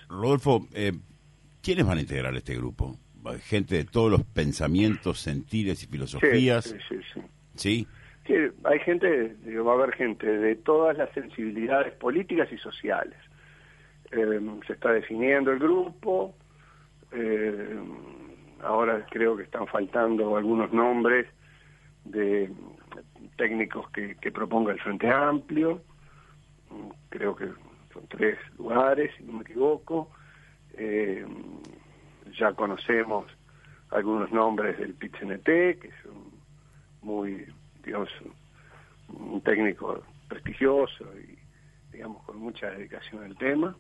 Rodolfo, ¿quiénes van a integrar este grupo? ¿Gente de todos los pensamientos, sentires y filosofías? Sí. ¿Sí? Sí, hay gente, va a haber gente de todas las sensibilidades políticas y sociales. Se está definiendo el grupo. Ahora creo que están faltando algunos nombres de técnicos que proponga el Frente Amplio. Creo que son 3 lugares, si no me equivoco. Ya conocemos algunos nombres del PIT-CNT, que son muy, digamos, un técnico prestigioso y, digamos, con mucha dedicación al tema.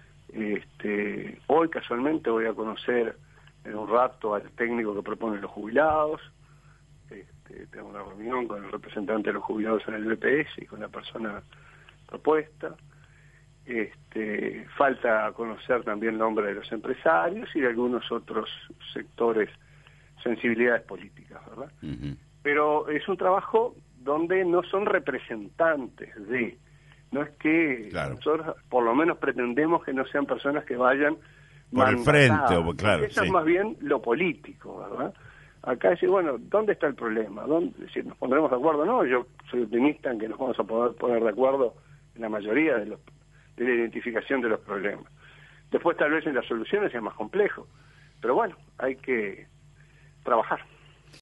Hoy casualmente voy a conocer en un rato al técnico que propone los jubilados. Tengo una reunión con el representante de los jubilados en el BPS y con la persona propuesta. Falta conocer también el nombre de los empresarios y de algunos otros sectores, sensibilidades políticas, ¿verdad? Uh-huh. Pero es un trabajo donde no son representantes de, no es que claro. Nosotros por lo menos pretendemos que no sean personas que vayan por el frente, o claro, eso sí. es más bien lo político, ¿verdad? Acá decir, bueno, ¿dónde está el problema? Si nos pondremos de acuerdo, no, yo soy optimista en que nos vamos a poder poner de acuerdo en la mayoría de la identificación de los problemas. Después tal vez en las soluciones sea más complejo, pero bueno, hay que trabajar.